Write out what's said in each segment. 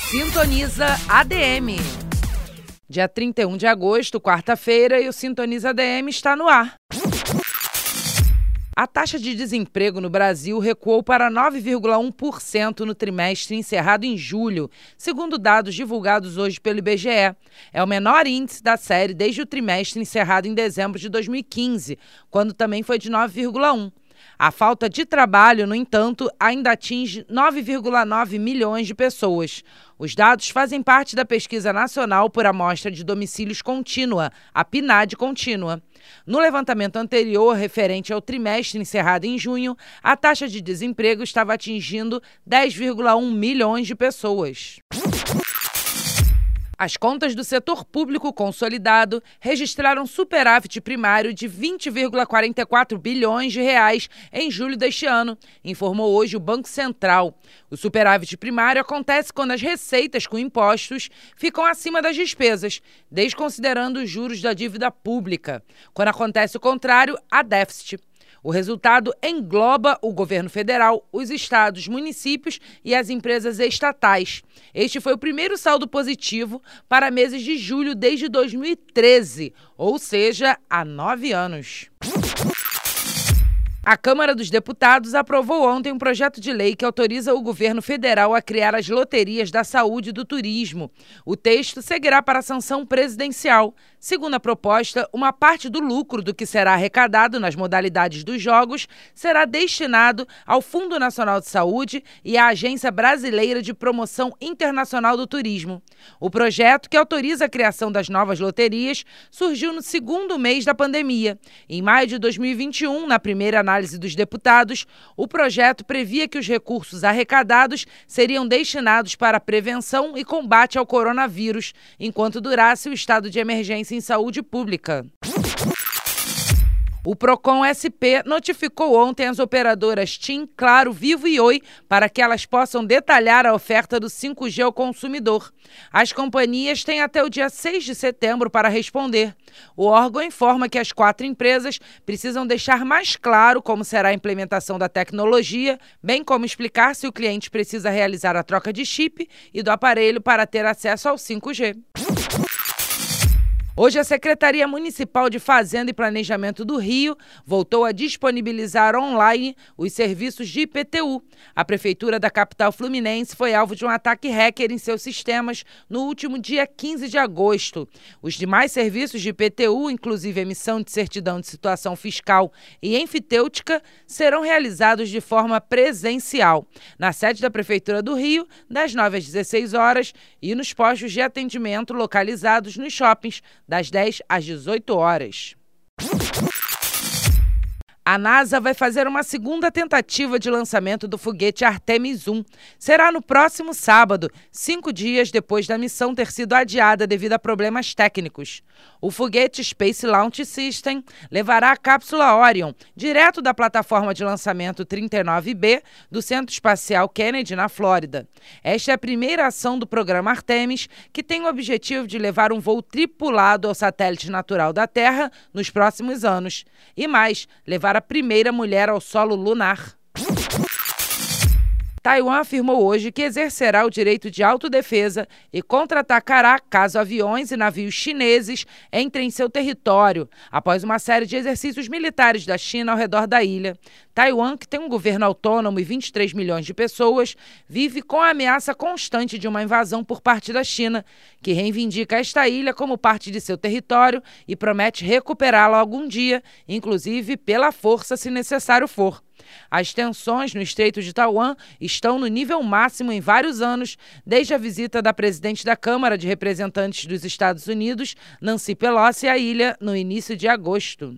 Sintoniza ADM. Dia 31 de agosto, quarta-feira, e o Sintoniza ADM está no ar. A taxa de desemprego no Brasil recuou para 9,1% no trimestre encerrado em julho, segundo dados divulgados hoje pelo IBGE. É o menor índice da série desde o trimestre encerrado em dezembro de 2015, quando também foi de 9,1%. A falta de trabalho, no entanto, ainda atinge 9,9 milhões de pessoas. Os dados fazem parte da Pesquisa Nacional por Amostra de Domicílios Contínua, a PNAD contínua. No levantamento anterior, referente ao trimestre encerrado em junho, a taxa de desemprego estava atingindo 10,1 milhões de pessoas. As contas do setor público consolidado registraram superávit primário de 20,44 bilhões de reais em julho deste ano, informou hoje o Banco Central. O superávit primário acontece quando as receitas com impostos ficam acima das despesas, desconsiderando os juros da dívida pública. Quando acontece o contrário, há déficit. O resultado engloba o governo federal, os estados, municípios e as empresas estatais. Este foi o primeiro saldo positivo para meses de julho desde 2013, ou seja, há 9 anos. A Câmara dos Deputados aprovou ontem um projeto de lei que autoriza o governo federal a criar as loterias da saúde e do turismo. O texto seguirá para a sanção presidencial. Segundo a proposta, uma parte do lucro do que será arrecadado nas modalidades dos jogos será destinado ao Fundo Nacional de Saúde e à Agência Brasileira de Promoção Internacional do Turismo. O projeto, que autoriza a criação das novas loterias, surgiu no segundo mês da pandemia. Em maio de 2021, na primeira análise dos deputados, o projeto previa que os recursos arrecadados seriam destinados para a prevenção e combate ao coronavírus, enquanto durasse o estado de emergência em saúde pública. O Procon SP notificou ontem as operadoras TIM, Claro, Vivo e Oi para que elas possam detalhar a oferta do 5G ao consumidor. As companhias têm até o dia 6 de setembro para responder. O órgão informa que as 4 empresas precisam deixar mais claro como será a implementação da tecnologia, bem como explicar se o cliente precisa realizar a troca de chip e do aparelho para ter acesso ao 5G. Hoje, a Secretaria Municipal de Fazenda e Planejamento do Rio voltou a disponibilizar online os serviços de IPTU. A Prefeitura da capital fluminense foi alvo de um ataque hacker em seus sistemas no último dia 15 de agosto. Os demais serviços de IPTU, inclusive emissão de certidão de situação fiscal e enfitêutica, serão realizados de forma presencial, na sede da Prefeitura do Rio, das 9 às 16 horas, e nos postos de atendimento localizados nos shoppings, das 10 às 18 horas. A NASA vai fazer uma segunda tentativa de lançamento do foguete Artemis 1. Será no próximo sábado, 5 dias depois da missão ter sido adiada devido a problemas técnicos. O foguete Space Launch System levará a cápsula Orion direto da plataforma de lançamento 39B do Centro Espacial Kennedy, na Flórida. Esta é a primeira ação do programa Artemis, que tem o objetivo de levar um voo tripulado ao satélite natural da Terra nos próximos anos. E mais, levar a primeira mulher ao solo lunar. Taiwan afirmou hoje que exercerá o direito de autodefesa e contra-atacará caso aviões e navios chineses entrem em seu território, após uma série de exercícios militares da China ao redor da ilha. Taiwan, que tem um governo autônomo e 23 milhões de pessoas, vive com a ameaça constante de uma invasão por parte da China, que reivindica esta ilha como parte de seu território e promete recuperá-la algum dia, inclusive pela força, se necessário for. As tensões no Estreito de Taiwan estão no nível máximo em vários anos, desde a visita da presidente da Câmara de Representantes dos Estados Unidos, Nancy Pelosi, à ilha no início de agosto.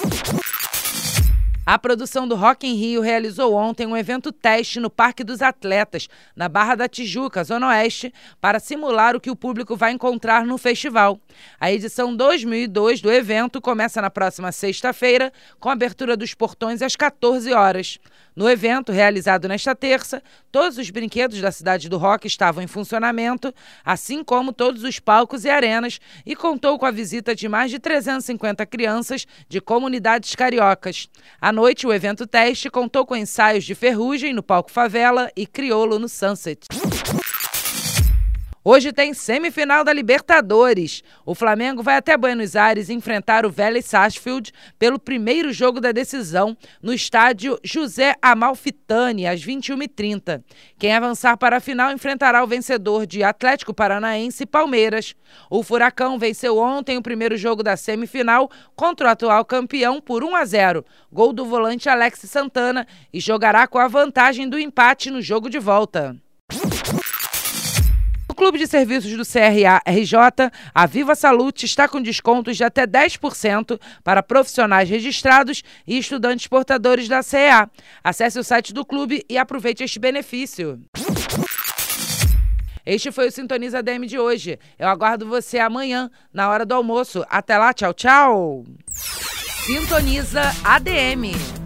A produção do Rock in Rio realizou ontem um evento teste no Parque dos Atletas, na Barra da Tijuca, Zona Oeste, para simular o que o público vai encontrar no festival. A edição 2002 do evento começa na próxima sexta-feira, com a abertura dos portões às 14 horas. No evento, realizado nesta terça, todos os brinquedos da Cidade do Rock estavam em funcionamento, assim como todos os palcos e arenas, e contou com a visita de mais de 350 crianças de comunidades cariocas. À noite, o evento teste contou com ensaios de Ferrugem no palco Favela e Criolo no Sunset. Hoje tem semifinal da Libertadores. O Flamengo vai até Buenos Aires enfrentar o Vélez Sarsfield pelo primeiro jogo da decisão no estádio José Amalfitani, às 21h30. Quem avançar para a final enfrentará o vencedor de Atlético Paranaense e Palmeiras. O Furacão venceu ontem o primeiro jogo da semifinal contra o atual campeão por 1-0. Gol do volante Alex Santana e jogará com a vantagem do empate no jogo de volta. O Clube de Serviços do CRA-RJ, a Viva Salute, está com descontos de até 10% para profissionais registrados e estudantes portadores da CEA. Acesse o site do clube e aproveite este benefício. Este foi o Sintoniza ADM de hoje. Eu aguardo você amanhã, na hora do almoço. Até lá, tchau, tchau! Sintoniza ADM.